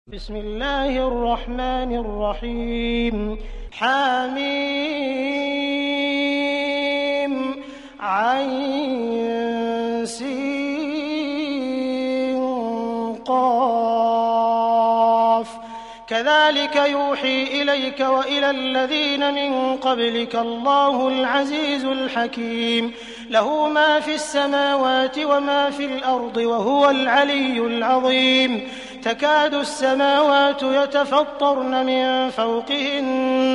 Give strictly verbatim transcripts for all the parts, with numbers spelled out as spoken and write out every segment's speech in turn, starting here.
بسم الله الرحمن الرحيم حميم عين سين قاف كذلك يوحي إليك وإلى الذين من قبلك الله العزيز الحكيم له ما في السماوات وما في الأرض وهو العلي العظيم تكاد السماوات يتفطرن من فوقهن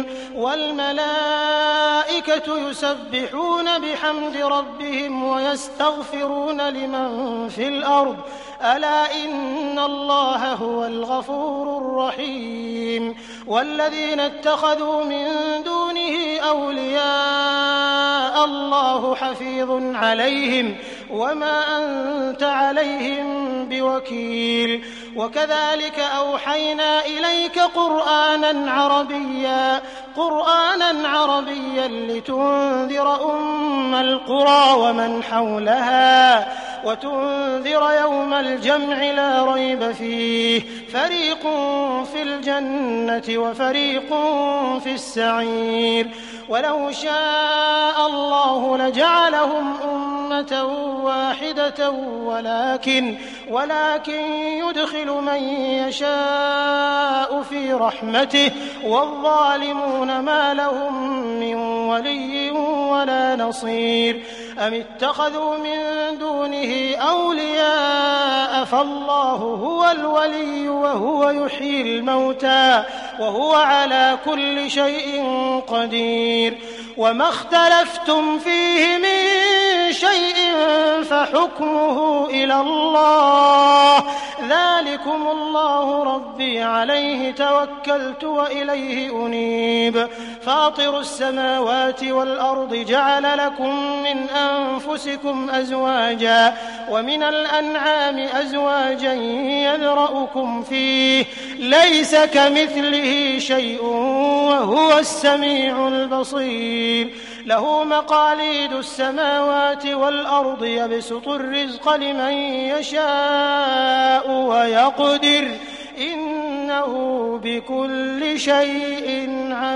والملائكة يسبحون بحمد ربهم ويستغفرون لمن في الأرض ألا إن الله هو الغفور الرحيم والذين اتخذوا من دونه أولياء الله حفيظ عليهم وما أنت عليهم بوكيل وكذلك أوحينا إليك قرآنا عربيا قرآنا عربيا لتنذر أم القرى ومن حولها وتنذر يوم الجمع لا ريب فيه فريق في الجنة وفريق في السعير ولو شاء الله لجعلهم أمة واحدة ولكن ولكن يدخل من يشاء في رحمته والظالمون ما لهم من ولي ولا نصير أم اتخذوا من دونه أولياء فالله هو الولي وهو يحيي الموتى وهو على كل شيء قدير وما اختلفتم فيه من شيء فحكمه إلى الله ذلكم الله ربي عليه توكلت وإليه أنيب فاطر السماوات والأرض جعل لكم من أنفسكم أزواجا ومن الأنعام أزواجا يذرأكم فيه ليس كمثله شيء وهو السميع البصير له مقاليد السماوات والأرض يبسط الرزق لمن يشاء ويقدر إنه بكل شيء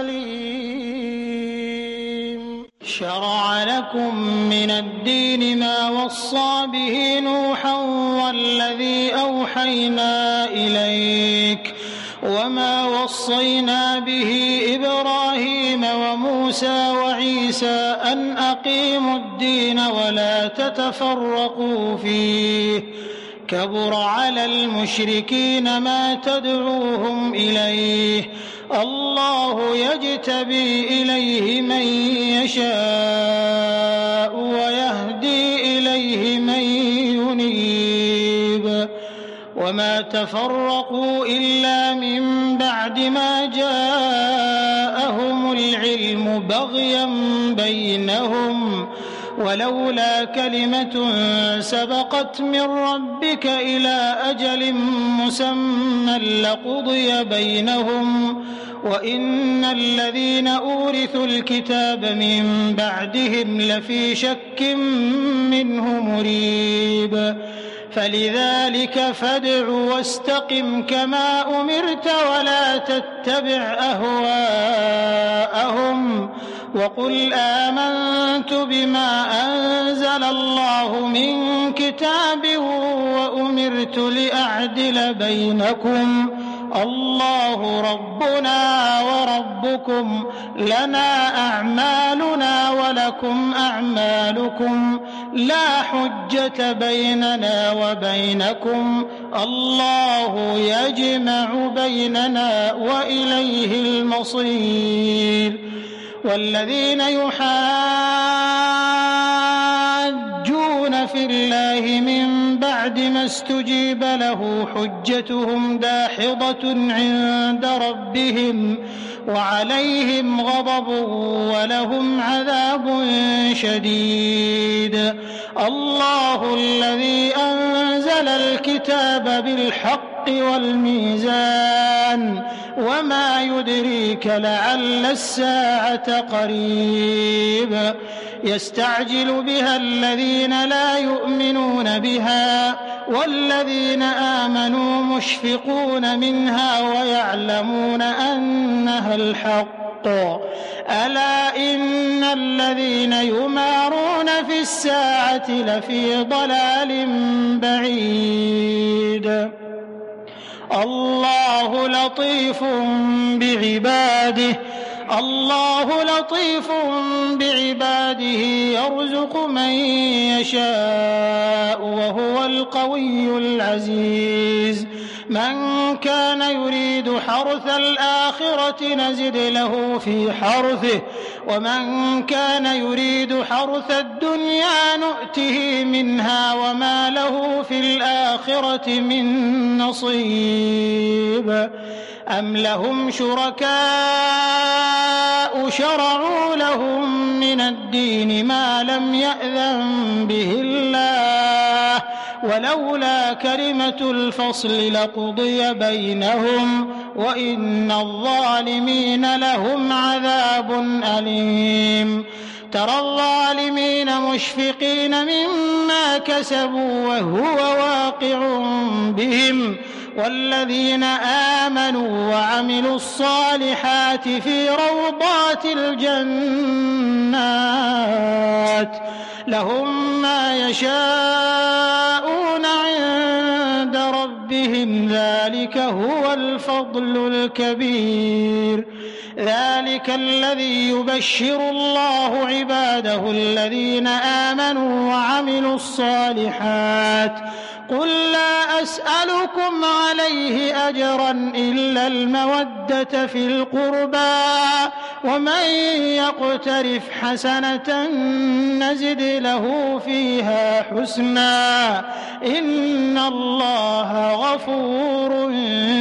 عليم شرع لكم من الدين ما وصى به نوحا والذي أوحينا إليك وما وصينا به إبراهيم وموسى وعيسى أن أقيموا الدين ولا تتفرقوا فيه كبر على المشركين ما تدعوهم إليه الله يجتبي إليه من يشاء ويهدي إليه من ينيب وما تفرقوا إلا من بعد ما جاءهم العلم بغيا بينهم ولولا كلمة سبقت من ربك إلى أجل مسمى لقضي بينهم وإن الذين أورثوا الكتاب من بعدهم لفي شك منه مريب فلذلك فادع واستقم كما أمرت ولا تتبع أهواءهم وقل آمنت بما أنزل الله من كتاب وأمرت لأعدل بينكم الله ربنا وربكم لنا أعمالنا ولكم أعمالكم لا حجة بيننا وبينكم الله يجمع بيننا وإليه المصير والذين يحاجون في الله من بعد ما استجيب له حجتهم داحضة عند ربهم وعليهم غضب ولهم عذاب شديد الله الذي أنزل الكتاب بالحق والميزان وما يدريك لعل الساعة قريب يستعجل بها الذين لا يؤمنون بها والذين آمنوا مشفقون منها ويعلمون أنها الحق ألا إن الذين يمارون في الساعة لفي ضلال بعيد الله لطيف بعباده الله لطيف بعباده يرزق من يشاء وهو القوي العزيز من كان يريد حرث الآخرة نزد له في حرثه ومن كان يريد حرث الدنيا نؤته منها وما له في الآخرة من نصيب أم لهم شركاء شرعوا لهم من الدين ما لم يأذن به الله ولولا كلمة الفصل لقضي بينهم وإن الظالمين لهم عذاب أليم ترى الظالمين مشفقين مما كسبوا وهو واقع بهم والذين آمنوا وعملوا الصالحات في روضات الجنات لهم ما يشاءون عند ربهم ذلك هو الفضل الكبير ذلك الذي يبشر الله عباده الذين آمنوا وعملوا الصالحات قل لا أسألكم عليه أجرا إلا المودة في القربى ومن يقترف حسنة نزد له فيها حسنا إن الله غفور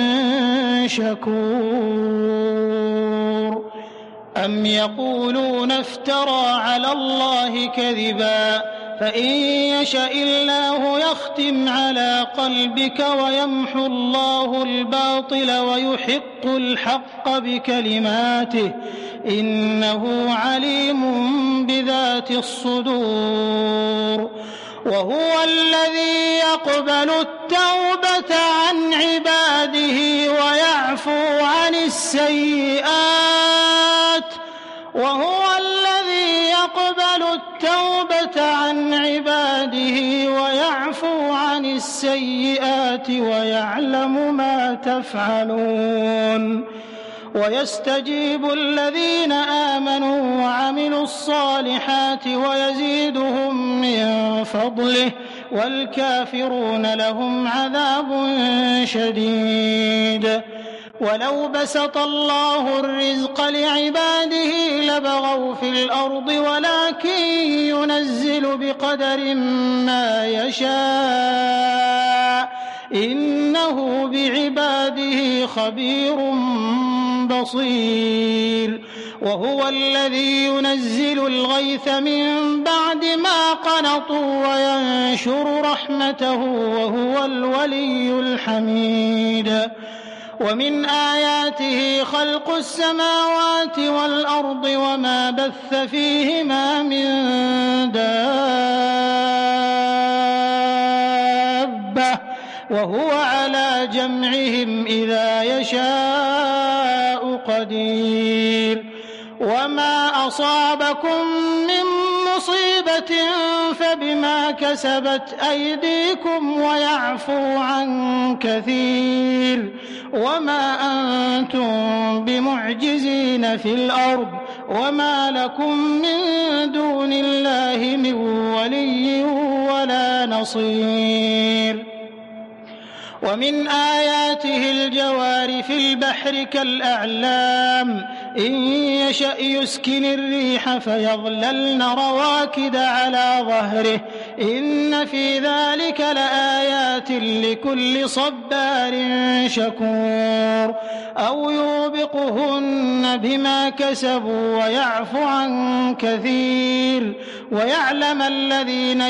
شكور أم يقولون افترى على الله كذبا فإن يشأ الله يختم على قلبك ويمحو الله الباطل ويحق الحق بكلماته إنه عليم بذات الصدور وهو الذي يقبل التوبة عن عباده ويعفو عن السيئات وهو الذي يقبل التوبة عن عباده ويعفو عن السيئات ويعلم ما تفعلون ويستجيب الذين آمنوا وعملوا الصالحات ويزيدهم من فضله والكافرون لهم عذاب شديد ولو بسط الله الرزق لعباده لبغوا في الأرض ولكن ينزل بقدر ما يشاء إنه بعباده خبير بصير وهو الذي ينزل الغيث من بعد ما قنطوا وينشر رحمته وهو الولي الحميد ومن آياته خلق السماوات والأرض وما بث فيهما من دابة وهو على جمعهم إذا يشاء قدير وما أصابكم من مصيبة فبما كسبت أيديكم ويعفو عن كثير وما أنتم بمعجزين في الأرض وما لكم من دون الله من ولي ولا نصير ومن آياته الجوار في البحر كالأعلام إن يشأ يسكن الريح فيظللن رواكد على ظهره إن في ذلك لآيات لكل صبار شكور أو يوبقهن بما كسبوا ويعفو عن كثير ويعلم الذين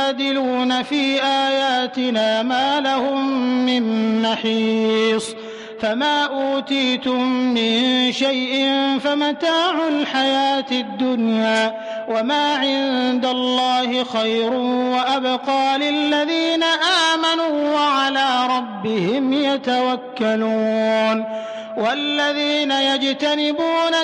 يجادلون في آياتنا ما لهم من محيص فما أوتيتم من شيء فمتاع الحياة الدنيا وما عند الله خير وأبقى للذين آمنوا وعلى ربهم يتوكلون والذين يجتنبون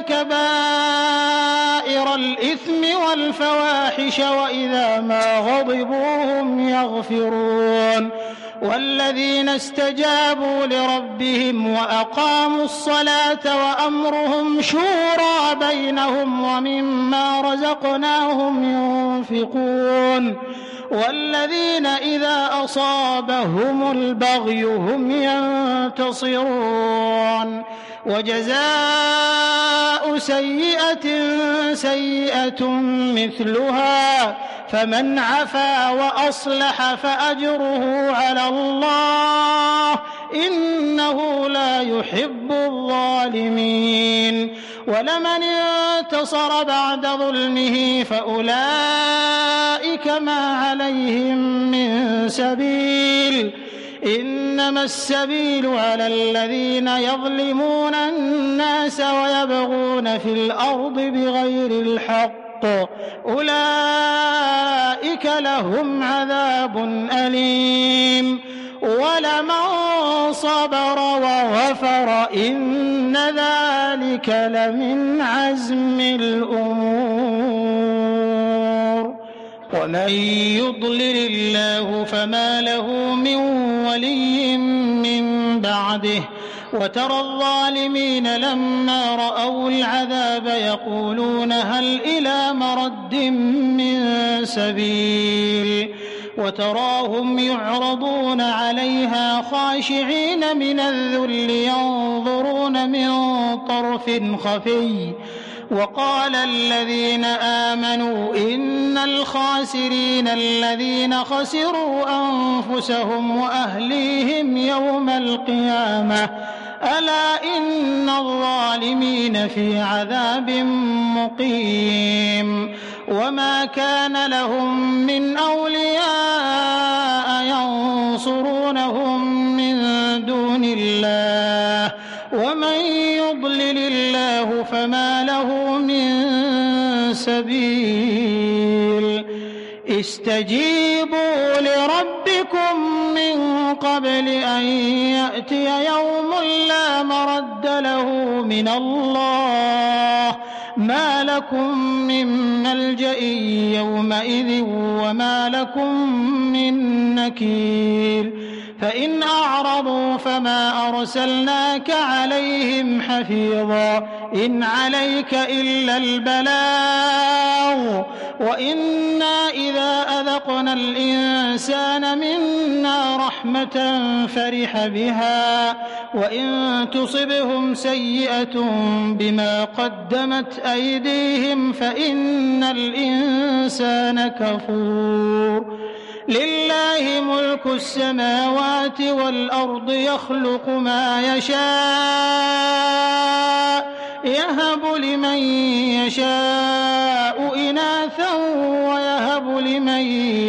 كبائر الإثم والفواحش وإذا ما غضبوا هم يغفرون والذين استجابوا لربهم وأقاموا الصلاة وأمرهم شورى بينهم ومما رزقناهم ينفقون والذين إذا أصابهم البغي هم ينتصرون وجزاء سيئة سيئة مثلها فمن عفا وأصلح فأجره على الله إنه لا يحب الظالمين ولمن انتصر بعد ظلمه فأولئك ما عليهم من سبيل إنما السبيل على الذين يظلمون الناس ويبغون في الأرض بغير الحق أولئك لهم عذاب أليم ولمن صبر وغفر إن ذلك لمن عزم الأمور ومن يضلل الله فما له من ولي من بعده وترى الظالمين لما رأوا العذاب يقولون هل إلى مرد من سبيل وتراهم يعرضون عليها خاشعين من الذل ينظرون من طرف خفي وقال الذين آمنوا إن الخاسرين الذين خسروا أنفسهم وأهليهم يوم القيامة ألا إن الظالمين في عذاب مقيم وما كان لهم من أولياء ينصرونهم من دون الله ومن يضلل الله فما له من سبيل استجيبوا لربكم من قبل أن يأتي يوم لا مرد له من الله ما لكم من ملجأ يومئذ وما لكم من نكير فإن أعرضوا فما أرسلناك عليهم حفيظا إن عليك إلا البلاغ وإنا إذا أذقنا الإنسان منا رحمة فرح بها وإن تصبهم سيئة بما قدمت أيديهم فإن الإنسان كفور لله ملك السماوات والأرض يخلق ما يشاء يهب لمن يشاء إناثا ويهب لمن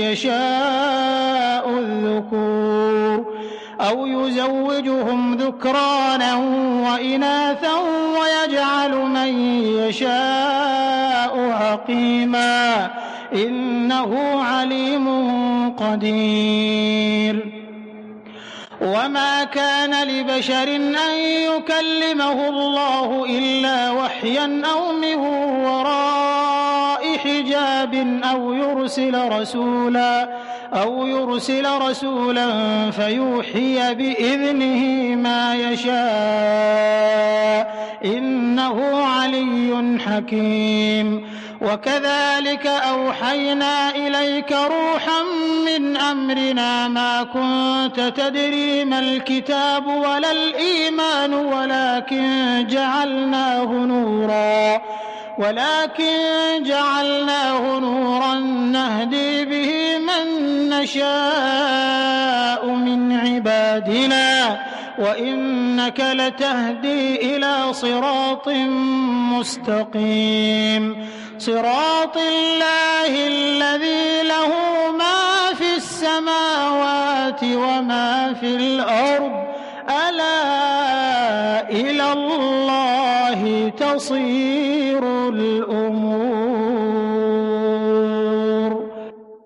يشاء الذكور أو يزوجهم ذكرانا وإناثا ويجعل من يشاء عقيما إنه عليم قدير وما كان لبشر أن يكلمه الله إلا وحيا أو من وراء حجاب أو يرسل رسولا أو يرسل رسولا فيوحي بإذنه ما يشاء إنه علي حكيم وكذلك أوحينا إليك روحا من أمرنا ما كنت تدري ما الكتاب ولا الإيمان ولكن جعلناه نورا ولكن جعلناه نورا نهدي به من نشاء من عبادنا وإنك لتهدي إلى صراط مستقيم صراط الله الذي له ما في السماوات وما في الأرض ألا إلى الله تصير الأمور.